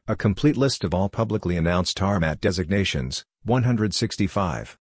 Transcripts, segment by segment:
A complete list of all publicly announced RMAT designations, 165.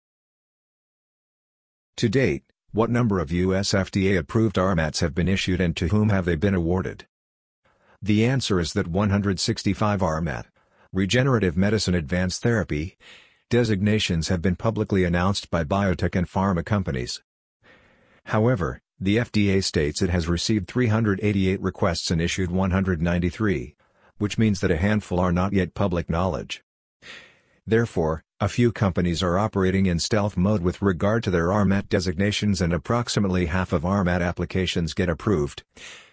To date, what number of U.S. FDA-approved RMATs have been issued and to whom have they been awarded? The answer is that 165 RMAT, Regenerative Medicine Advanced Therapy, designations have been publicly announced by biotech and pharma companies. However, the FDA states it has received 388 requests and issued 193, which means that a handful are not yet public knowledge. Therefore, a few companies are operating in stealth mode with regard to their RMAT designations and approximately half of RMAT applications get approved.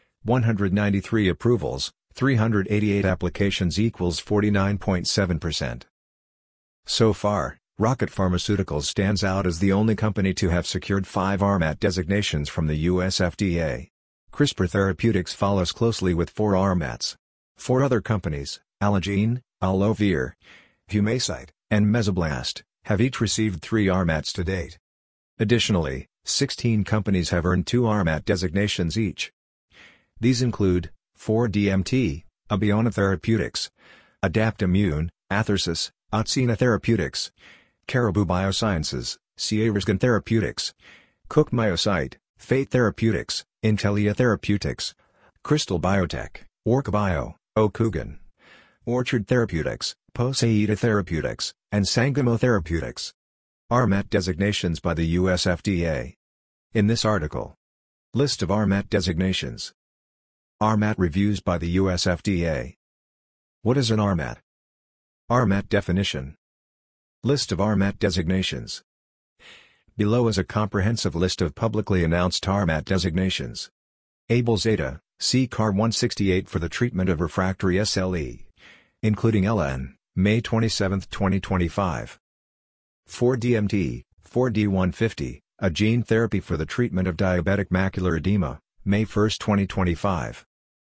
193 approvals, 388 applications equals 49.7%. So far, Rocket Pharmaceuticals stands out as the only company to have secured 5 RMAT designations from the US FDA. CRISPR Therapeutics follows closely with 4 RMATs. 4 other companies, Allogene, Allovir, Humacyte, and Mesoblast, have each received 3 RMATs to date. Additionally, 16 companies have earned 2 RMAT designations each. These include 4DMT, Abeona Therapeutics, Adaptimmune, Athersys, Atsena Therapeutics, Caribou Biosciences, Sierrascan Therapeutics, Cook Myocyte, Fate Therapeutics, Intellia Therapeutics, Crystal Biotech, OrcBio, Okugan, Orchard Therapeutics, Poseida Therapeutics, and Sangamo Therapeutics. RMAT designations by the US FDA. In this article, list of RMAT designations. RMAT reviews by the US FDA. What is an RMAT? RMAT definition. List of RMAT designations. Below is a comprehensive list of publicly announced RMAT designations. Abel-Zeta, CCAR 168 for the treatment of refractory SLE. Including LN, May 27, 2025. 4DMT, 4D150, a gene therapy for the treatment of diabetic macular edema, May 1, 2025.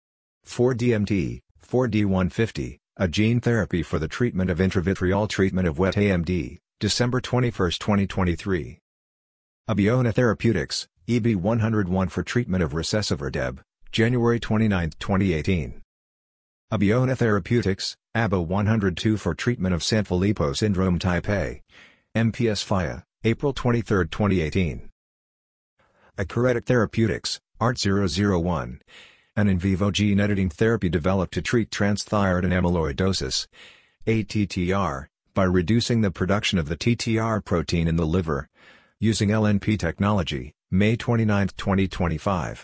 4DMT, 4D150, a gene therapy for the treatment of intravitreal treatment of wet AMD, December 21, 2023. Abeona Therapeutics, EB101 for treatment of recessive RDEB, January 29, 2018. Abeona Therapeutics, ABO102 for treatment of Sanfilippo syndrome type A, MPS FIA, April 23, 2018. Acuretic Therapeutics, ART001, an in vivo gene editing therapy developed to treat transthyretin amyloidosis, ATTR, by reducing the production of the TTR protein in the liver, using LNP technology, May 29, 2025.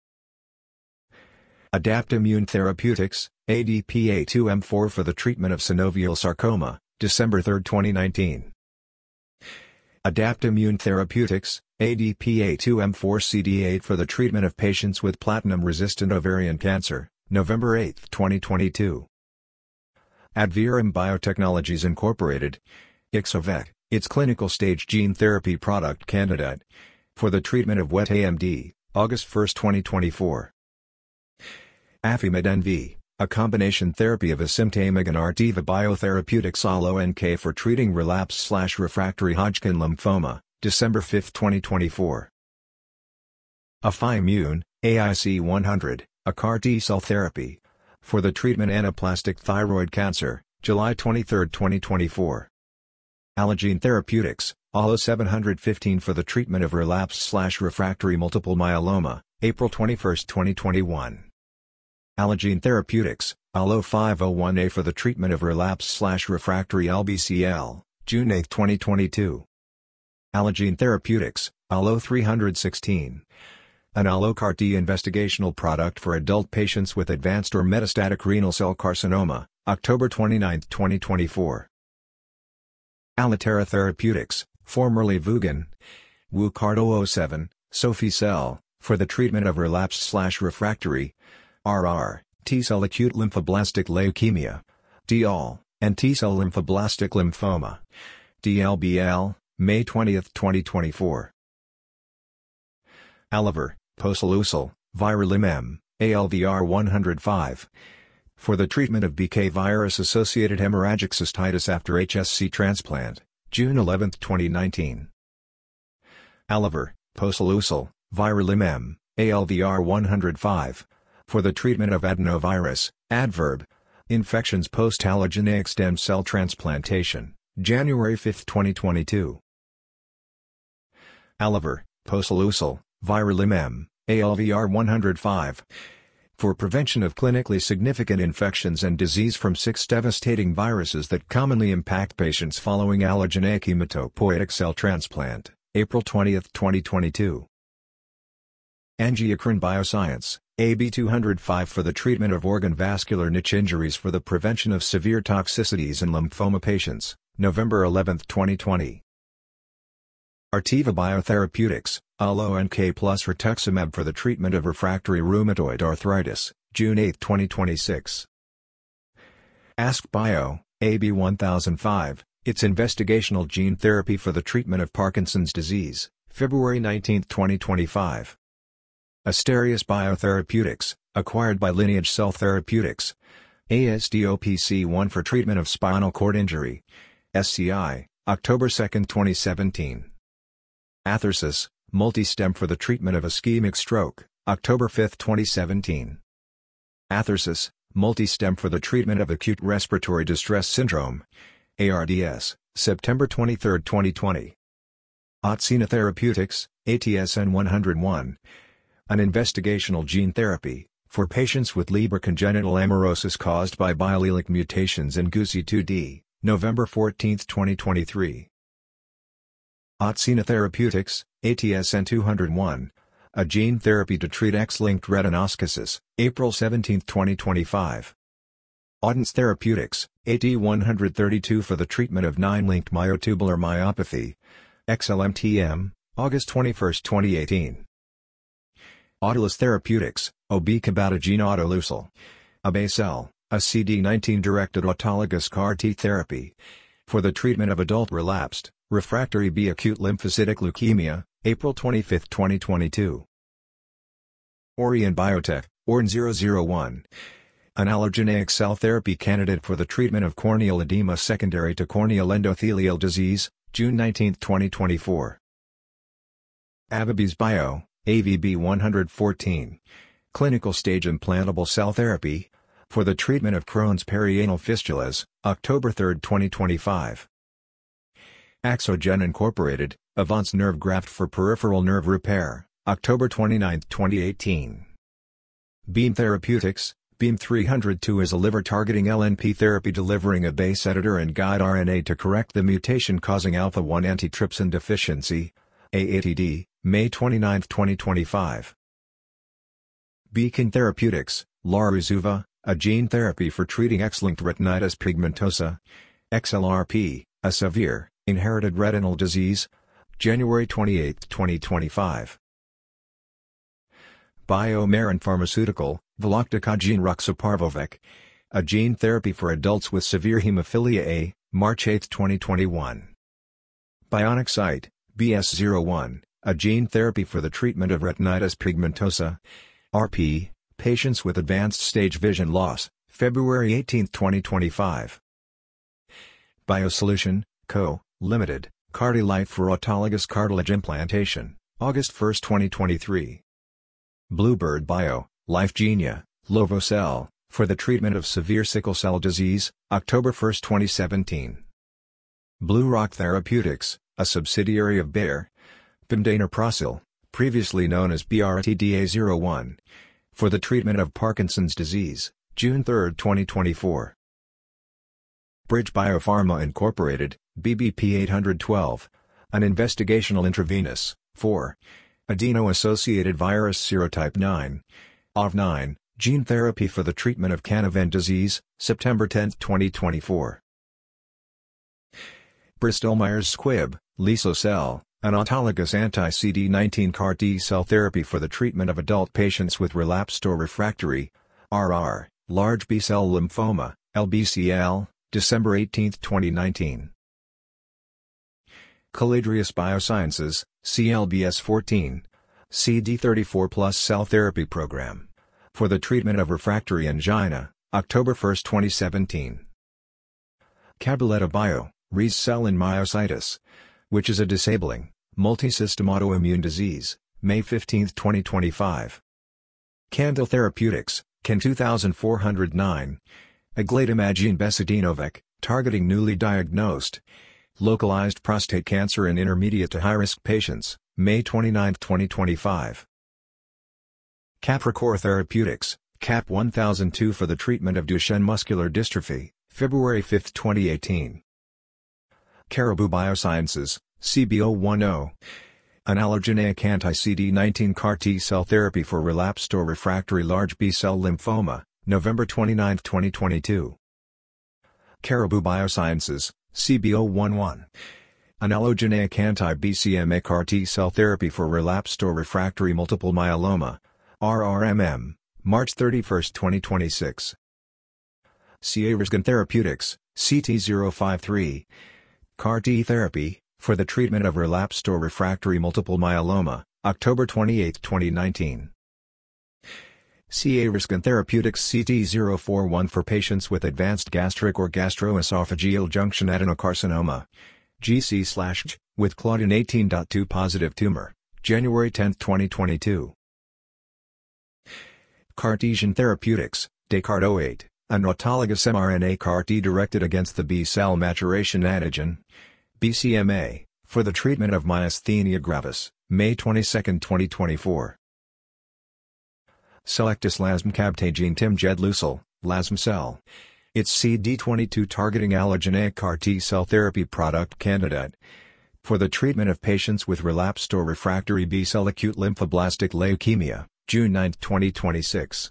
Adaptimmune Therapeutics, ADPA2M4 for the treatment of synovial sarcoma, December 3, 2019. Adaptimmune Therapeutics, ADPA2M4CD8 for the treatment of patients with platinum-resistant ovarian cancer, November 8, 2022. Adverum Biotechnologies Incorporated, Ixo-vec, its clinical stage gene therapy product candidate, for the treatment of wet AMD, August 1, 2024. Affimed NV, a combination therapy of Asimtamig and Artiva Biotherapeutics AlloNK for treating relapsed/refractory Hodgkin lymphoma, December 5, 2024. Affimmune, AIC100, a CAR T-cell therapy, for the treatment anaplastic thyroid cancer, July 23, 2024. Allogene Therapeutics, ALLO715 for the treatment of relapsed/refractory multiple myeloma, April 21, 2021. Allogene Therapeutics, ALLO501A for the treatment of relapsed/refractory LBCL, June 8, 2022. Allogene Therapeutics, ALLO316. An AlloCAR T investigational product for adult patients with advanced or metastatic renal cell carcinoma, October 29, 2024. Allotera Therapeutics, formerly Vugan, WuCART-007, Soficel, for the treatment of relapsed/refractory RR, T-cell acute lymphoblastic leukemia, DL, and T-cell lymphoblastic lymphoma, DLBL, May 20, 2024. Aliver, Posoleucel, Viralimem, ALVR105, for the treatment of BK virus-associated hemorrhagic cystitis after HSC transplant, June 11, 2019. Aliver, Posoleucel, Viralimem, ALVR105, for the treatment of adenovirus, Adverb, Infections post-allogeneic stem cell transplantation, January 5, 2022. Aliver, Posoleucel, Viralim M, ALVR 105. For prevention of clinically significant infections and disease from 6 devastating viruses that commonly impact patients following allogeneic hematopoietic cell transplant, April 20, 2022. Angiocrine Bioscience, AB205 for the treatment of organ vascular niche injuries for the prevention of severe toxicities in lymphoma patients, November 11, 2020. Artiva Biotherapeutics, ALLO-NK plus rituximab for the treatment of refractory rheumatoid arthritis, June 8, 2026. AskBio, AB1005, its investigational gene therapy for the treatment of Parkinson's disease, February 19, 2025. Asterias Biotherapeutics, acquired by Lineage Cell Therapeutics. ASDOPC1 for treatment of spinal cord injury. SCI, October 2, 2017. Athersis, Multistem for the treatment of ischemic stroke, October 5, 2017. Athersis, Multistem for the treatment of acute respiratory distress syndrome. ARDS, September 23, 2020. Otsina Therapeutics, ATSN-101. An investigational gene therapy, for patients with Leber congenital amaurosis caused by biallelic mutations in GUCY2D, November 14, 2023. Otsina Therapeutics, ATSN-201. A gene therapy to treat X-linked retinoschisis, April 17, 2025. Audence Therapeutics, AT-132 for the treatment of 9-linked myotubular myopathy. XLMTM, August 21, 2018. Autolus Therapeutics, Obecabtagene autoleucel. Abacel, a CD19-directed autologous CAR-T therapy. For the treatment of adult relapsed, refractory B acute lymphocytic leukemia, April 25, 2022. Orion Biotech, ORN001. An allogeneic cell therapy candidate for the treatment of corneal edema secondary to corneal endothelial disease, June 19, 2024. Avibes Bio, AVB114. Clinical stage implantable cell therapy, for the treatment of Crohn's perianal fistulas, October 3, 2025. Axogen Incorporated, Avance nerve graft for peripheral nerve repair, October 29, 2018. Beam Therapeutics, Beam 302 is a liver-targeting LNP therapy delivering a base editor and guide RNA to correct the mutation causing alpha-1 antitrypsin deficiency, AATD, May 29, 2025. Beacon Therapeutics, Laruzuva, a gene therapy for treating X-linked retinitis pigmentosa, XLRP, a severe, inherited retinal disease, January 28, 2025. BioMarin Pharmaceutical, Veloctocogene roxaparvovec, a gene therapy for adults with severe hemophilia A, March 8, 2021. Bionic Sight, BS01, a gene therapy for the treatment of retinitis pigmentosa, RP, patients with advanced stage vision loss, February 18, 2025. Biosolution, Co., Limited, CardiLife for autologous cartilage implantation, August 1, 2023. Bluebird Bio, Lyfegenia, Lovocell, for the treatment of severe sickle cell disease, October 1, 2017. Blue Rock Therapeutics, a subsidiary of Bayer. Pimdanaprocel, previously known as BRTDA01, for the treatment of Parkinson's disease, June 3, 2024. Bridge Biopharma Incorporated, BBP-812, an investigational intravenous, 4, adeno-associated virus serotype 9, AV9, gene therapy for the treatment of Canavan disease, September 10, 2024. Bristol Myers Squibb, Lisocell, an autologous anti-CD19 CAR-T cell therapy for the treatment of adult patients with relapsed or refractory, RR, large B-cell lymphoma, LBCL, December 18, 2019. Caladrius Biosciences, CLBS14, CD34+ cell therapy program, for the treatment of refractory angina, October 1, 2017. Cabaletta Bio, RES-cell in myositis, which is a disabling, multisystem autoimmune disease, May 15, 2025. Candle Therapeutics, CAN 2409, Aglatimagene besadenovec, targeting newly diagnosed localized prostate cancer in intermediate to high-risk patients, May 29, 2025. Capricor Therapeutics, CAP-1002 for the treatment of Duchenne muscular dystrophy, February 5, 2018. Caribou Biosciences, CB010, an allogeneic anti-CD19 CAR T-cell therapy for relapsed or refractory large B-cell lymphoma, November 29, 2022. Caribou Biosciences, CB011, an allogeneic anti-BCMA CAR T-cell therapy for relapsed or refractory multiple myeloma, RRMM, March 31, 2026. Riskin Therapeutics, CT053, CAR T therapy, for the treatment of relapsed or refractory multiple myeloma, October 28, 2019. Riskin Therapeutics CT041 for patients with advanced gastric or gastroesophageal junction adenocarcinoma, GC/J, with Claudin 18.2 positive tumor, January 10, 2022. Cartesian Therapeutics, Descartes-08, an autologous mRNA CAR-T directed against the B-cell maturation antigen, BCMA, for the treatment of myasthenia gravis, May 22, 2024. Cellectis lasmcabtagene timgedlusel, lasmcel. Its CD22 targeting allogeneic CAR T-cell therapy product candidate for the treatment of patients with relapsed or refractory B-cell acute lymphoblastic leukemia, June 9, 2026.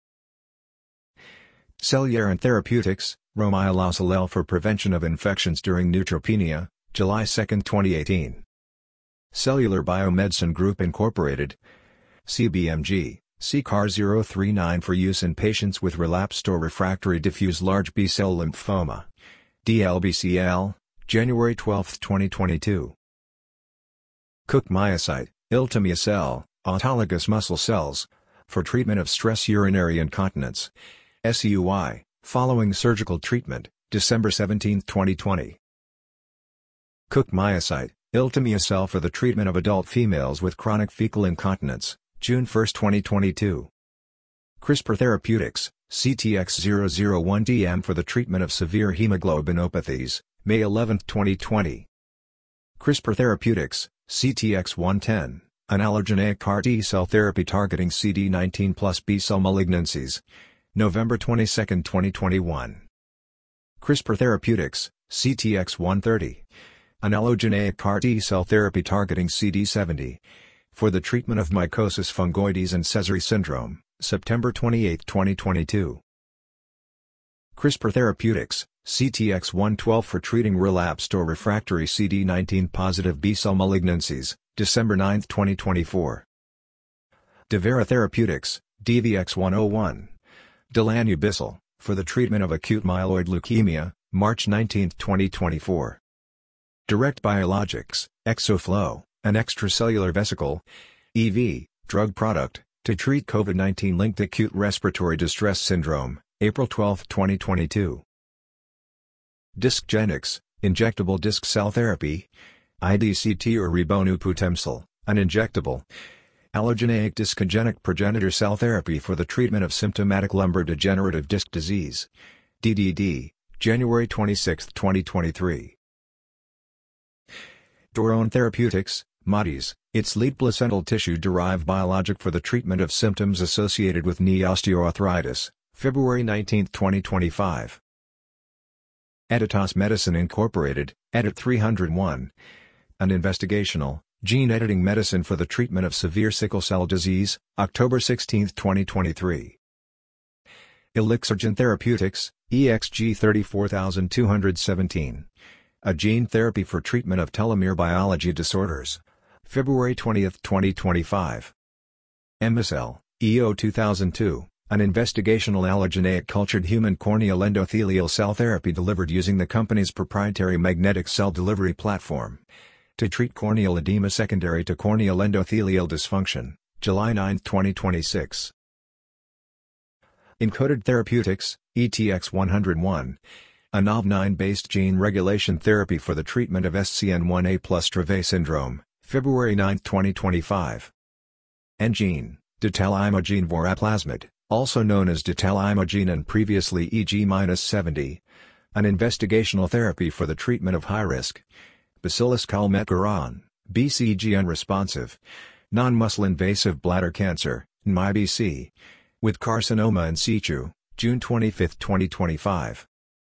Cellular Therapeutics, Romilocil for prevention of infections during neutropenia, July 2, 2018. Cellular Biomedicine Group Incorporated, CBMG, CCAR039 for use in patients with relapsed or refractory diffuse large B-cell lymphoma, DLBCL, January 12, 2022. Cook Myocyte, Iltumyacel, autologous muscle cells, for treatment of stress urinary incontinence, SUI, following surgical treatment, December 17, 2020. Cook Myocyte, Iltumyacel for the treatment of adult females with chronic fecal incontinence, June 1, 2022. CRISPR Therapeutics, CTX001DM for the treatment of severe hemoglobinopathies, May 11, 2020. CRISPR Therapeutics, CTX110, an allogeneic CAR T-cell therapy targeting CD19 plus B-cell malignancies, November 22, 2021. CRISPR Therapeutics, CTX130, an allogeneic CAR T-cell therapy targeting CD70, for the treatment of mycosis fungoides and Sézary syndrome, September 28, 2022. CRISPR Therapeutics, CTX112 for treating relapsed or refractory CD19-positive B-cell malignancies, December 9, 2024. Devera Therapeutics, DVX101, Delanubicil, for the treatment of acute myeloid leukemia, March 19, 2024. Direct Biologics, ExoFlow, an extracellular vesicle, EV, drug product, to treat COVID-19-linked acute respiratory distress syndrome, April 12, 2022. Discgenics, injectable disc cell therapy, IDCT or ribonuputemcel, an injectable allogeneic discogenic progenitor cell therapy for the treatment of symptomatic lumbar degenerative disc disease, DDD, January 26, 2023. Dorone Therapeutics, MADIS, its lead placental tissue-derived biologic for the treatment of symptoms associated with knee osteoarthritis, February 19, 2025. Editas Medicine Incorporated, EDIT-301, an investigational, gene-editing medicine for the treatment of severe sickle cell disease, October 16, 2023. Elixirgen Therapeutics, EXG34217, a gene therapy for treatment of telomere biology disorders, February 20, 2025. Emicel, EO2002, an investigational allogeneic cultured human corneal endothelial cell therapy delivered using the company's proprietary magnetic cell delivery platform, to treat corneal edema secondary to corneal endothelial dysfunction, July 9, 2026. Encoded Therapeutics, ETX101, a NOV9-based gene regulation therapy for the treatment of SCN1A plus Dravet syndrome, February 9, 2025. Engene, detalimogene voraplasmid, also known as detalimogene and previously EG-70, an investigational therapy for the treatment of high-risk Bacillus calmette-guerin, BCG unresponsive, non-muscle invasive bladder cancer, NMIBC, with carcinoma in situ, June 25, 2025.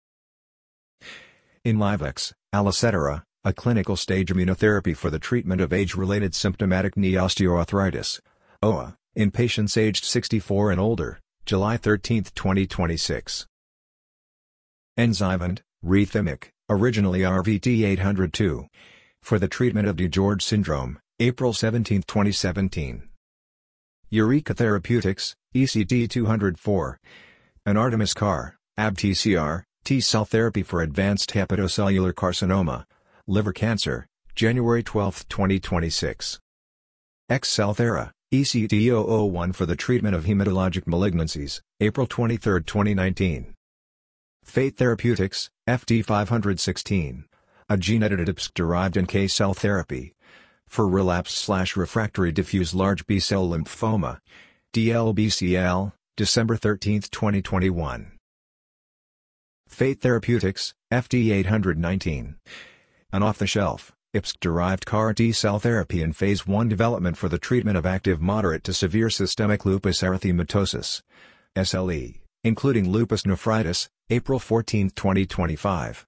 Enlivex, Alicetra, a clinical-stage immunotherapy for the treatment of age-related symptomatic knee osteoarthritis, OA, in patients aged 64 and older, July 13, 2026. Enzyvant, Rethymig, originally RVT-802, for the treatment of DiGeorge syndrome, April 17, 2017. Eureka Therapeutics, ECT-204, an Artemis CAR, ABTCR, T-cell therapy for advanced hepatocellular carcinoma, liver cancer, January 12, 2026. Xcelthera, ECT-001 for the treatment of hematologic malignancies, April 23, 2019. Fate Therapeutics, FT516, a gene-edited IPSC-derived NK cell therapy for relapsed/refractory diffuse large B-cell lymphoma, DLBCL, December 13, 2021. Fate Therapeutics, FT819, an off-the-shelf, IPSC-derived CAR T-cell therapy in Phase 1 development for the treatment of active moderate to severe systemic lupus erythematosus, SLE, including lupus nephritis, April 14, 2025.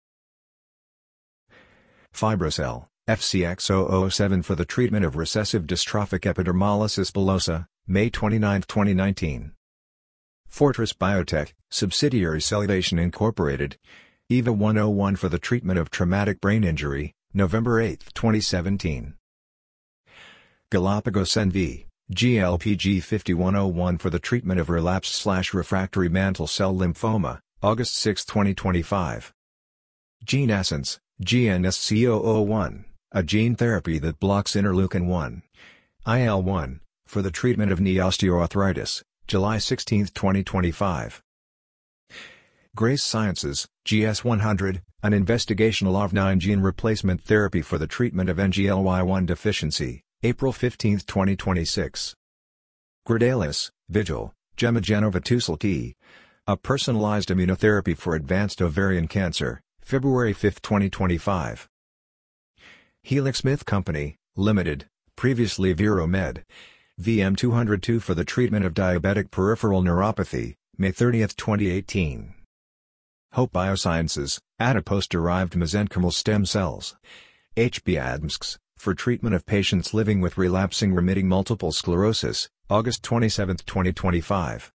Fibrocell, FCX007 for the treatment of recessive dystrophic epidermolysis bullosa, May 29, 2019. Fortress Biotech, subsidiary Cellivation Incorporated, EVA101 for the treatment of traumatic brain injury, November 8, 2017. Galapagos NV, GLPG5101 for the treatment of relapsed/refractory mantle cell lymphoma, August 6, 2025. Gene Essence, GNSC001, a gene therapy that blocks interleukin-1, IL-1, for the treatment of knee osteoarthritis, July 16, 2025. Grace Sciences, GS100, an investigational OV9 gene replacement therapy for the treatment of NGLY1 deficiency, April 15, 2026. Gradalis, Vigil, Gemma-Genovatusal-Key, a personalized immunotherapy for advanced ovarian cancer, February 5, 2025. Helix Smith Company, Limited, previously Viromed, VM202 for the treatment of diabetic peripheral neuropathy, May 30, 2018. Hope Biosciences, adipose-derived mesenchymal stem cells, HbAdMSCs, for treatment of patients living with relapsing remitting multiple sclerosis, August 27, 2025.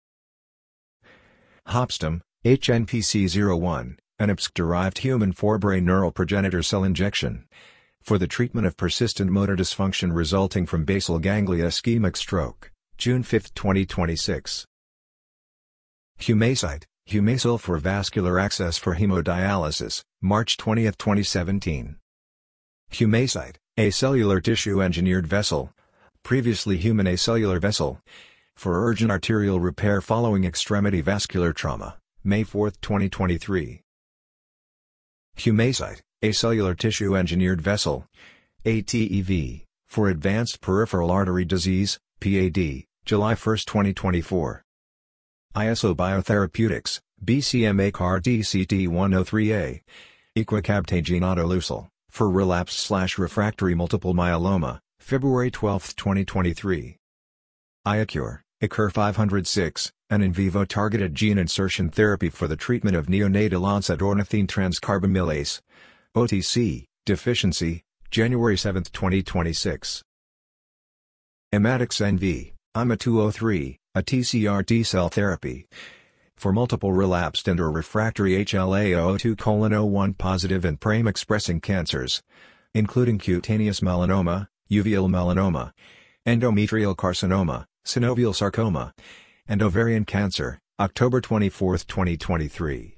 Hopstom, HNPC01, an IPSC-derived human forebrain neural progenitor cell injection for the treatment of persistent motor dysfunction resulting from basal ganglia ischemic stroke, June 5, 2026. Humacyte, Humacyl for vascular access for hemodialysis, March 20, 2017. Humacyte, a cellular tissue engineered vessel, previously human acellular vessel, for urgent arterial repair following extremity vascular trauma, May 4, 2023. Humacyte, a cellular tissue engineered vessel, ATEV, for advanced peripheral artery disease, PAD, July 1, 2024. ISO Biotherapeutics, BCMA CAR DCT103A, Equicabtagene autoleucel, for relapsed/refractory multiple myeloma, February 12, 2023. Iacure, Icur 506, an in vivo targeted gene insertion therapy for the treatment of neonatal onset ornithine transcarbamylase, OTC, deficiency, January 7, 2026. Immatics NV, IMA203, a TCR T-cell therapy for multiple relapsed and/or refractory HLA-A*02:01 positive and PRAME-expressing cancers, including cutaneous melanoma, uveal melanoma, endometrial carcinoma, synovial sarcoma, and ovarian cancer, October 24, 2023.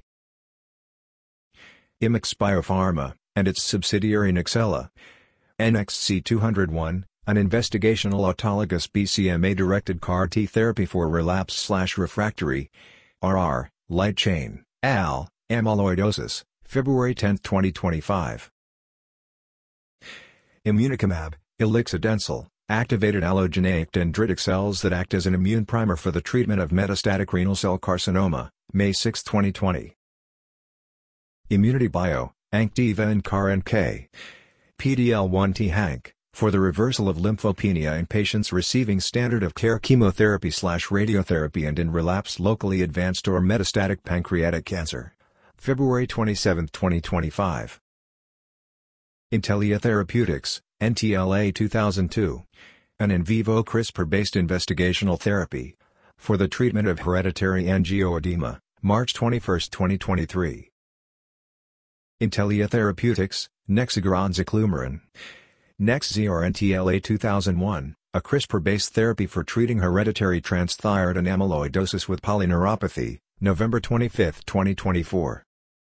Immix Biopharma, and its subsidiary Nexella, NXC201, an investigational autologous BCMA-directed CAR-T therapy for relapsed/refractory RR, light chain, AL, amyloidosis, February 10, 2025. Immunicumab, Ilixadencel, activated allogeneic dendritic cells that act as an immune primer for the treatment of metastatic renal cell carcinoma, May 6, 2020. Immunity Bio, Anktiva and CAR-NK. PD-L1T Hank, for the reversal of lymphopenia in patients receiving standard of care chemotherapy/radiotherapy and in relapsed locally advanced or metastatic pancreatic cancer. February 27, 2025. Intellia Therapeutics, NTLA 2002. An in vivo CRISPR-based investigational therapy for the treatment of hereditary angioedema, March 21, 2023. Intellia Therapeutics, Nexiguran. Nexzr NTLA 2001, a CRISPR-based therapy for treating hereditary transthyretin amyloidosis with polyneuropathy, November 25, 2024.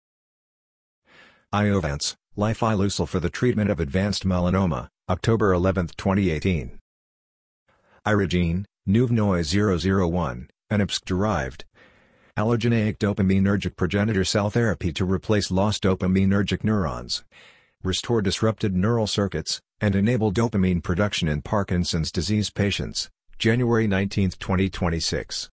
Iovance, Lifileucel for the treatment of advanced melanoma, October 11, 2018. Irogene, Nuvnoi 001, an IPSC-derived allogeneic dopaminergic progenitor cell therapy to replace lost dopaminergic neurons, restore disrupted neural circuits, and enable dopamine production in Parkinson's disease patients, January 19, 2026.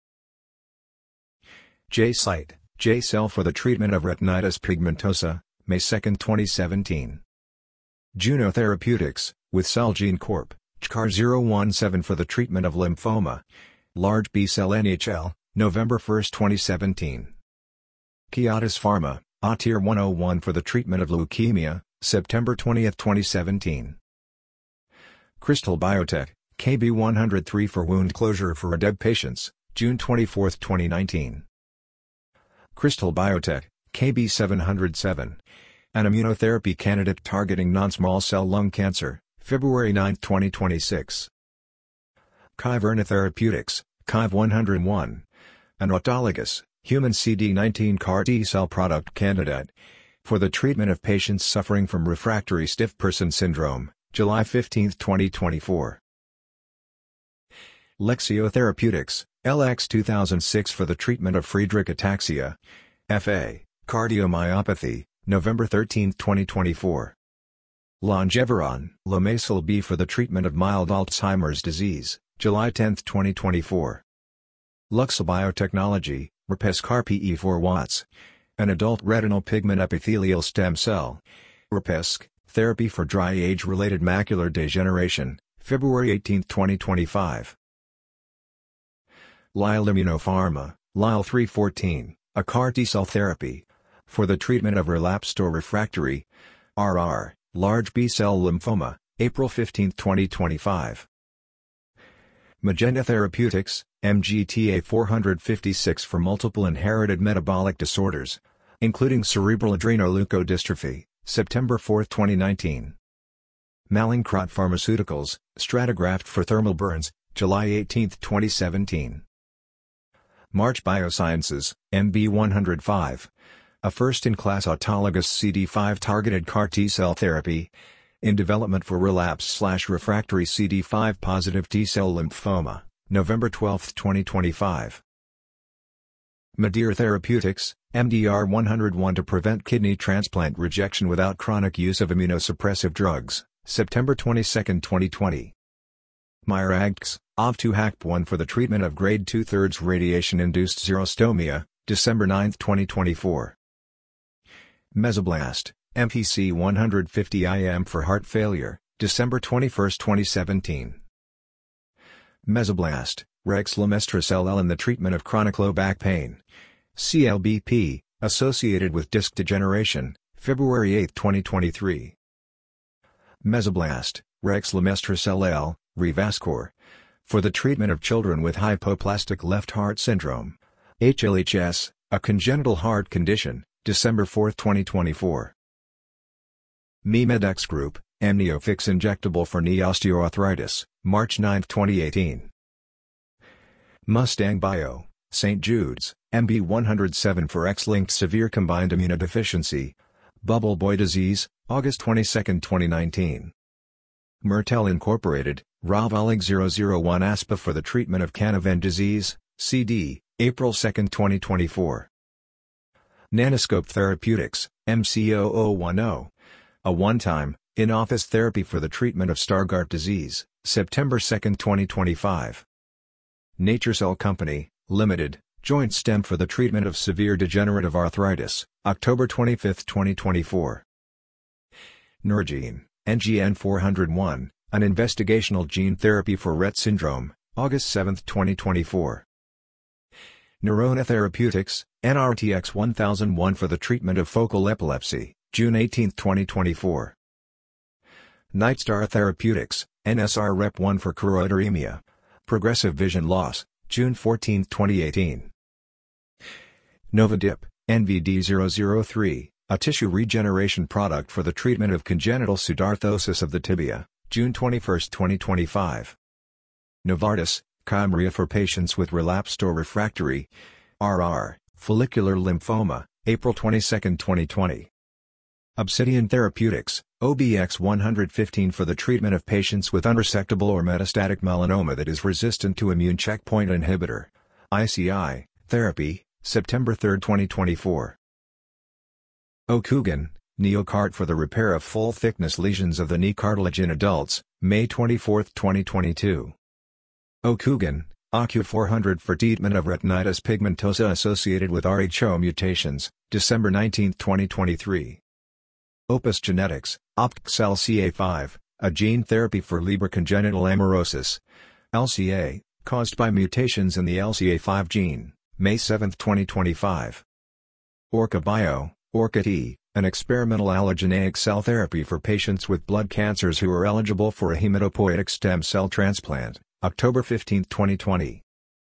J-Cyte, J-Cell for the treatment of retinitis pigmentosa, May 2, 2017. Juno Therapeutics, with Celgene Corp., CHCAR017 for the treatment of lymphoma, large B-cell NHL, November 1, 2017. Kiatis Pharma, ATIR101 for the treatment of leukemia, September 20, 2017. Krystal Biotech, KB103 for wound closure for ADEB patients, June 24, 2019. Krystal Biotech, KB707. An immunotherapy candidate targeting non-small cell lung cancer, February 9, 2026. Kyverna Therapeutics, KYV101. An autologous, human CD19 CAR T-cell product candidate for the treatment of patients suffering from refractory stiff person syndrome, July 15, 2024. Lexeo Therapeutics, LX2006 for the treatment of Friedreich ataxia, FA, cardiomyopathy, November 13, 2024. Longeveron, Lomasil B for the treatment of mild Alzheimer's disease, July 10, 2024. Luxa Biotechnology, Repescar PE4 Watts. An adult retinal pigment epithelial stem cell, Repesc, therapy for dry age-related macular degeneration, February 18, 2025. Lyell Immunopharma, Lyell314, a CAR T-cell therapy for the treatment of relapsed or refractory RR, large B-cell lymphoma, April 15, 2025. Magenta Therapeutics, MGTA456 for multiple inherited metabolic disorders, including cerebral adrenoleukodystrophy, September 4, 2019. Mallinckrodt Pharmaceuticals, Stratagraft for thermal burns, July 18, 2017. March Biosciences, MB105. A first-in-class autologous CD5 targeted CAR T-cell therapy in development for relapsed/refractory CD5 positive T-cell lymphoma, November 12, 2025. Madir Therapeutics, MDR101 to prevent kidney transplant rejection without chronic use of immunosuppressive drugs, September 22, 2020. Miragx, OV2-HACP1 for the treatment of grade 2/3 radiation-induced xerostomia, December 9, 2024. Mesoblast, MPC150IM for heart failure, December 21, 2017. Mesoblast, Rexlemestrocel-L in the treatment of chronic low back pain, CLBP, associated with disc degeneration, February 8, 2023. Mesoblast, Rexlemestrocel-L, Revascor, for the treatment of children with hypoplastic left heart syndrome, HLHS, a congenital heart condition, December 4, 2024. MeMedex Group, Amniofix injectable for knee osteoarthritis, March 9, 2018. Mustang Bio, St. Jude's, MB107 for X-linked severe combined immunodeficiency, bubble boy disease, August 22, 2019. Mertel Incorporated, Ravolig 001 ASPA for the treatment of Canavan disease, CD, April 2, 2024. Nanoscope Therapeutics, MCO010. A one-time, in-office therapy for the treatment of Stargardt disease, September 2, 2025. NatureCell Company, Limited, Joint Stem for the treatment of severe degenerative arthritis, October 25, 2024. Neurogene, NGN 401, an investigational gene therapy for Rett syndrome, August 7, 2024. Neurona Therapeutics, NRTX 1001 for the treatment of focal epilepsy, June 18, 2024. Nightstar Therapeutics, NSR-Rep1 for choroideremia, progressive vision loss, June 14, 2018. Novadip, NVD003, a tissue regeneration product for the treatment of congenital pseudarthrosis of the tibia, June 21, 2025. Novartis, Kymriah for patients with relapsed or refractory RR, follicular lymphoma, April 22, 2020. Obsidian Therapeutics, OBX115 for the treatment of patients with unresectable or metastatic melanoma that is resistant to immune checkpoint inhibitor, ICI, therapy, September 3, 2024. Okugan, Neocart for the repair of full-thickness lesions of the knee cartilage in adults, May 24, 2022. Okugan, OCU400 for treatment of retinitis pigmentosa associated with RHO mutations, December 19, 2023. Opus Genetics, OptXL-CA5, a gene therapy for Leber congenital amaurosis, LCA, caused by mutations in the LCA5 gene, May 7, 2025. Orca Bio, ORCA-T, an experimental allogeneic cell therapy for patients with blood cancers who are eligible for a hematopoietic stem cell transplant, October 15, 2020.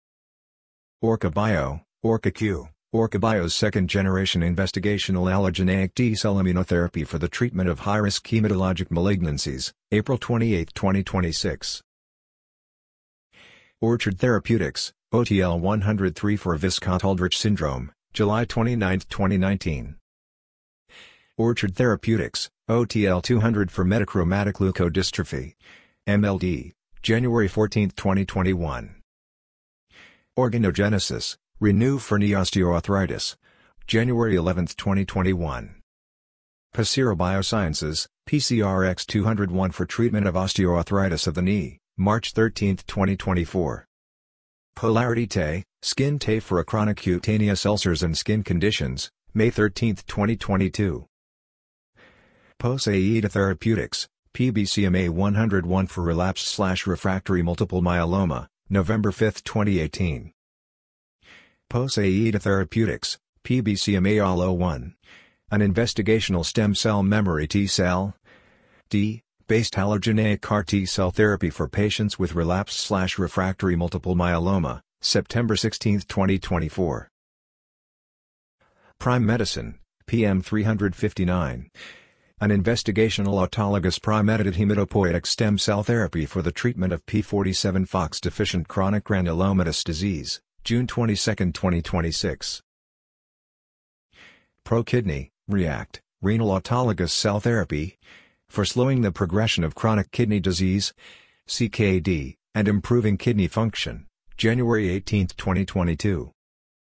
Orca Bio, ORCA-Q, Orca Bio's second-generation investigational allogeneic T-cell immunotherapy for the treatment of high-risk hematologic malignancies, April 28, 2026. Orchard Therapeutics, OTL-103 for Viscott-Aldrich syndrome, July 29, 2019. Orchard Therapeutics, OTL-200 for metachromatic leukodystrophy, MLD, January 14, 2021. Organogenesis, Renew for knee osteoarthritis, January 11, 2021. Pacira Biosciences, PCRX201 for treatment of osteoarthritis of the knee, March 13, 2024. Polarity Tay, Skin Tay for chronic cutaneous ulcers and skin conditions, May 13, 2022. Poseida Therapeutics, PBCMA101 for relapsed/refractory multiple myeloma, November 5, 2018. Poseida Therapeutics, PBCMA-ALL-01, an investigational stem cell memory T-cell based allogeneic CAR T-cell therapy for patients with relapsed/refractory multiple myeloma, September 16, 2024. Prime Medicine, PM359, an investigational autologous prime-edited hematopoietic stem cell therapy for the treatment of P47-FOX-deficient chronic granulomatous disease, June 22, 2026. ProKidney, React, renal autologous cell therapy for slowing the progression of chronic kidney disease, CKD, and improving kidney function, January 18, 2022.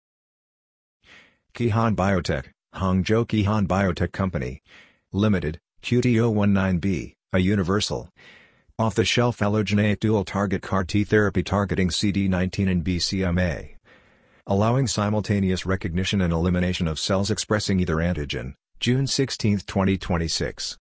Kihan Biotech, Hangzhou Kihan Biotech Company, Limited, QT019B, a universal, off-the-shelf allogeneic dual-target CAR T therapy targeting CD19 and BCMA, allowing simultaneous recognition and elimination of cells expressing either antigen, June 16, 2026.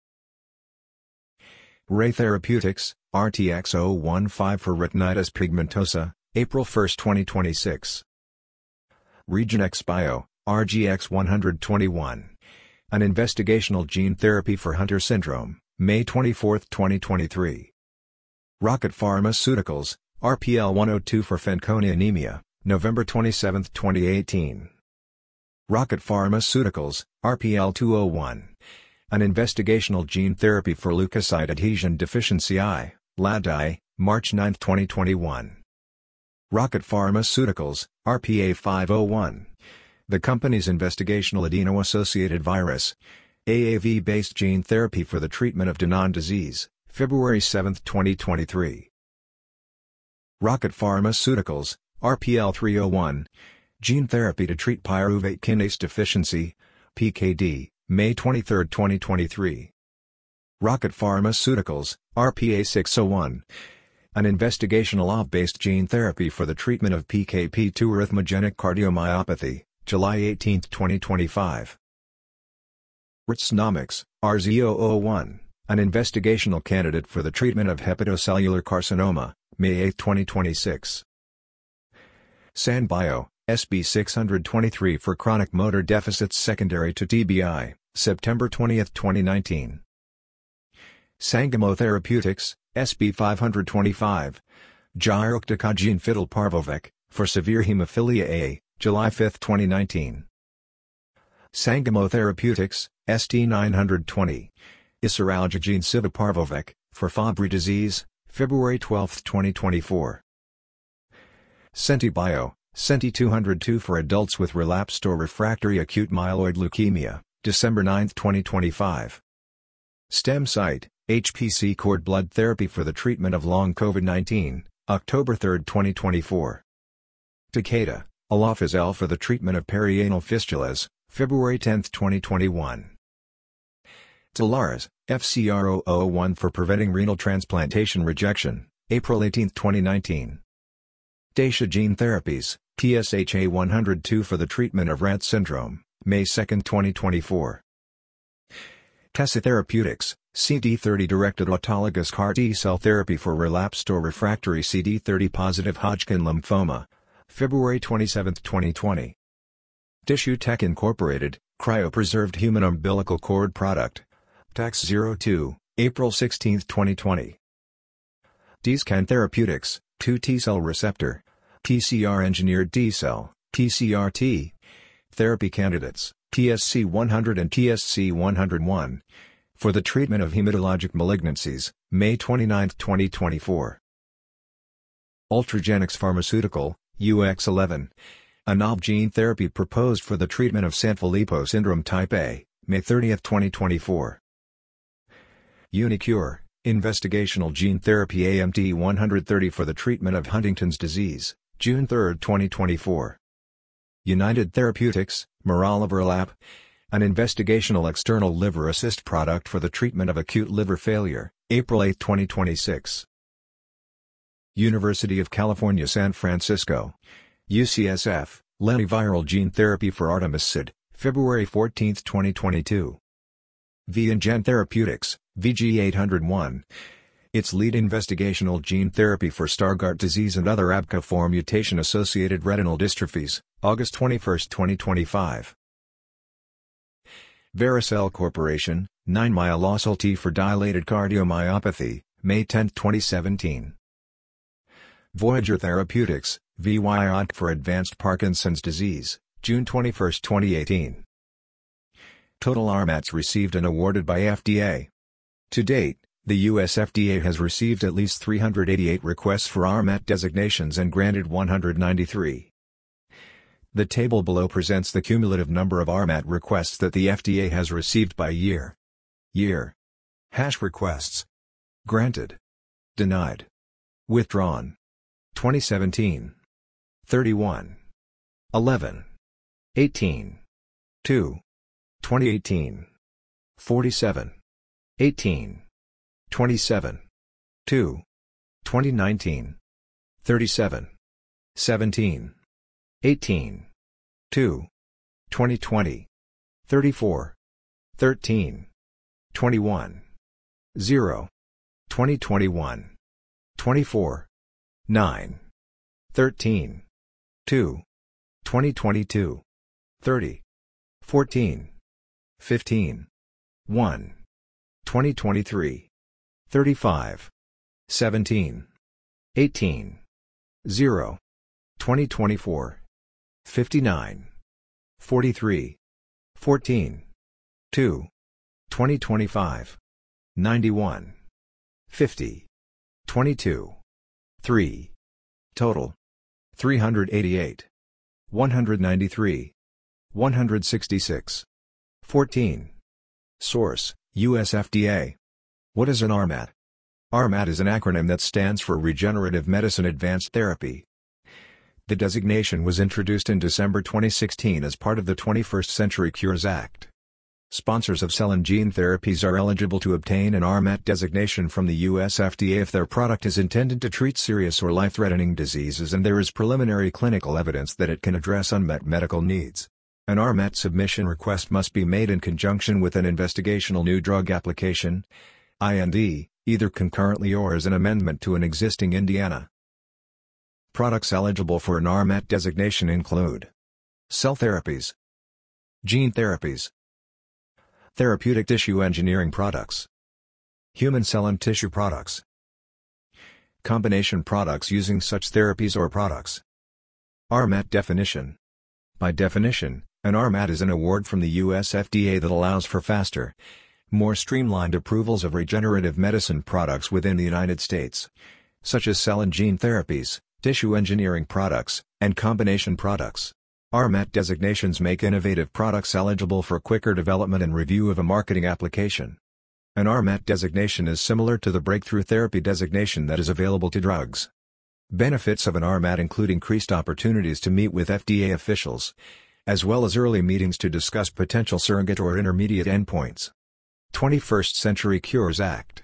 Ray Therapeutics, RTX-015 for retinitis pigmentosa, April 1, 2026. Regenex Bio, RGX-121, an investigational gene therapy for Hunter syndrome, May 24, 2023. Rocket Pharmaceuticals, RPL-102 for Fanconi anemia, November 27, 2018. Rocket Pharmaceuticals, RPL-201, an investigational gene therapy for leukocyte adhesion deficiency I, LADI, March 9, 2021. Rocket Pharmaceuticals, RPA-501, the company's investigational adeno-associated virus, AAV-based gene therapy for the treatment of Danon disease, February 7, 2023. Rocket Pharmaceuticals, RPL-301, gene therapy to treat pyruvate kinase deficiency, PKD, May 23, 2023. Rocket Pharmaceuticals, RPA-601, an investigational OV-based gene therapy for the treatment of PKP2 arrhythmogenic cardiomyopathy, July 18, 2025. RTSnomics, RZ001, an investigational candidate for the treatment of hepatocellular carcinoma, May 8, 2026. SanBio, SB623 for chronic motor deficits secondary to TBI, September 20, 2019. Sangamo Therapeutics, SB525, Gyroxdicogene fitelparvovec, for severe hemophilia A, July 5, 2019. Sangamo Therapeutics, ST920, Isaralgagene civaparvovec, for Fabry disease, February 12, 2024. SentiBio, Senti202 for adults with relapsed or refractory acute myeloid leukemia, December 9, 2025. StemCyte, HPC cord blood therapy for the treatment of long COVID-19, October 3, 2024. Takeda, Alofisel for the treatment of perianal fistulas, February 10, 2021. Talaris, FCR001 for preventing renal transplantation rejection, April 18, 2019. Taysha Gene Therapies, TSHA-102 for the treatment of Rett syndrome, May 2, 2024. Tessa Therapeutics, CD30-directed autologous CAR T-cell therapy for relapsed or refractory CD30-positive Hodgkin lymphoma, February 27, 2020. Tissue Tech Incorporated, cryopreserved human umbilical cord product, TAX02, April 16, 2020. TScan Therapeutics, 2 T-cell receptor, TCR-engineered T-cell, TCR-T, therapy candidates, TSC100 and TSC101, for the treatment of hematologic malignancies, May 29, 2024. Ultragenyx Pharmaceutical, UX11, a novel gene therapy proposed for the treatment of Sanfilippo syndrome type A, May 30, 2024. uniQure, investigational gene therapy AMT-130 for the treatment of Huntington's disease, June 3, 2024. United Therapeutics, Maroliverlap, an investigational external liver assist product for the treatment of acute liver failure, April 8, 2026. University of California San Francisco, UCSF, lentiviral gene therapy for Artemis-SID, February 14, 2022. VianGen Therapeutics, VG801, its lead investigational gene therapy for Stargardt disease and other ABCA4 mutation-associated retinal dystrophies, August 21, 2025. Vericel Corporation, 9-Myelosol T for dilated cardiomyopathy, May 10, 2017. Voyager Therapeutics, VYOT for advanced Parkinson's disease, June 21, 2018. Total RMATs received and awarded by FDA. To date, the U.S. FDA has received at least 388 requests for RMAT designations and granted 193. The table below presents the cumulative number of RMAT requests that the FDA has received by year. Hash requests. Granted. Denied. Withdrawn. 2017. 31. 11. 18. 2. 2018. 47. 18. 27. 2. 2019. 37. 17. 18. 2. 2020. 34. 13. 21. 0. 2021. 24. 9. 13. 2. 2022. 30. 14. 15. 1. 2023. 35. 17. 18. 0. 2024. 59. 43. 14. 2. 2025. 91. 50. 22. 3. Total. 388. 193. 166. 14. Source, U.S. FDA. What is an RMAT? RMAT is an acronym that stands for Regenerative Medicine Advanced Therapy. The designation was introduced in December 2016 as part of the 21st Century Cures Act. Sponsors of cell and gene therapies are eligible to obtain an RMAT designation from the U.S. FDA if their product is intended to treat serious or life-threatening diseases and there is preliminary clinical evidence that it can address unmet medical needs. An RMAT submission request must be made in conjunction with an investigational new drug application, IND, either concurrently or as an amendment to an existing IND. Products eligible for an RMAT designation include cell therapies, gene therapies, therapeutic tissue engineering products, human cell and tissue products, combination products using such therapies or products. RMAT definition. By definition, an RMAT is an award from the U.S. FDA that allows for faster, more streamlined approvals of regenerative medicine products within the United States, such as cell and gene therapies, tissue engineering products, and combination products. RMAT designations make innovative products eligible for quicker development and review of a marketing application. An RMAT designation is similar to the breakthrough therapy designation that is available to drugs. Benefits of an RMAT include increased opportunities to meet with FDA officials, as well as early meetings to discuss potential surrogate or intermediate endpoints. 21st Century Cures Act.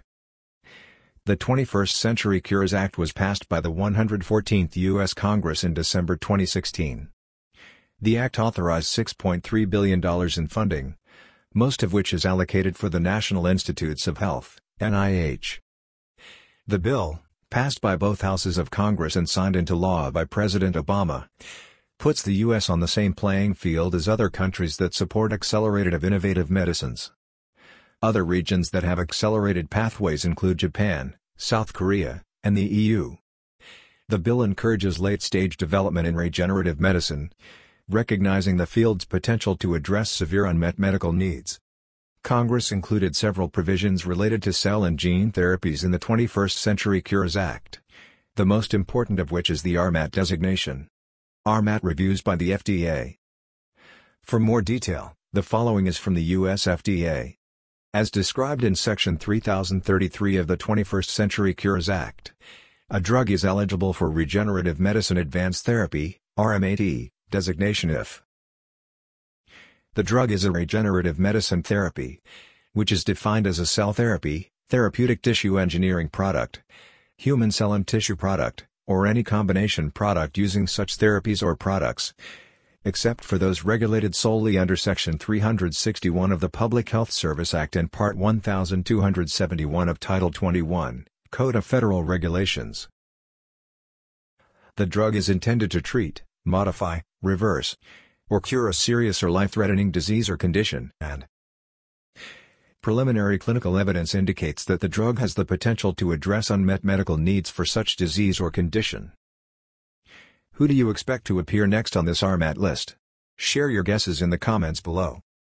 The 21st Century Cures Act was passed by the 114th U.S. Congress in December 2016. The act authorized $6.3 billion in funding, most of which is allocated for the National Institutes of Health, NIH. The bill, passed by both houses of Congress and signed into law by President Obama, puts the U.S. on the same playing field as other countries that support accelerated innovative medicines. Other regions that have accelerated pathways include Japan, South Korea, and the EU. The bill encourages late-stage development in regenerative medicine, recognizing the field's potential to address severe unmet medical needs. Congress included several provisions related to cell and gene therapies in the 21st Century Cures Act, the most important of which is the RMAT designation. RMAT reviews by the FDA. For more detail, the following is from the U.S. FDA. As described in Section 3033 of the 21st Century Cures Act, a drug is eligible for Regenerative Medicine Advanced Therapy, RMAT, designation if the drug is a regenerative medicine therapy, which is defined as a cell therapy, therapeutic tissue engineering product, human cell and tissue product, or any combination product using such therapies or products, except for those regulated solely under Section 361 of the Public Health Service Act and Part 1271 of Title 21, Code of Federal Regulations. The drug is intended to treat, modify, reverse, or cure a serious or life-threatening disease or condition, and preliminary clinical evidence indicates that the drug has the potential to address unmet medical needs for such disease or condition. Who do you expect to appear next on this RMAT list? Share your guesses in the comments below.